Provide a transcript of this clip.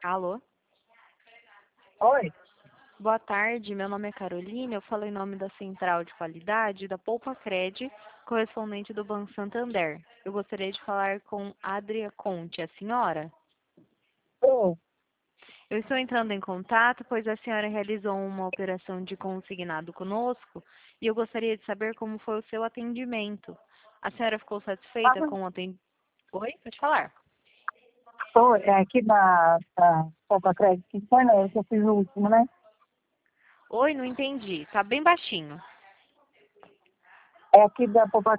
Alô? Oi? Boa tarde, meu nome é Carolina, eu falo em nome da Central de Qualidade da Poupa Cred, correspondente do Banco Santander. Eu gostaria de falar com Adria Conte, a senhora? Ô, Eu estou entrando em contato, pois a senhora realizou uma operação de consignado conosco e eu gostaria de saber como foi o seu atendimento. A senhora ficou satisfeita com o atendimento? Oi, pode falar. é aqui da Copa Crédito que foi, né? Esse eu fiz o último, né? Oi, não entendi. Tá bem baixinho. É aqui da Copa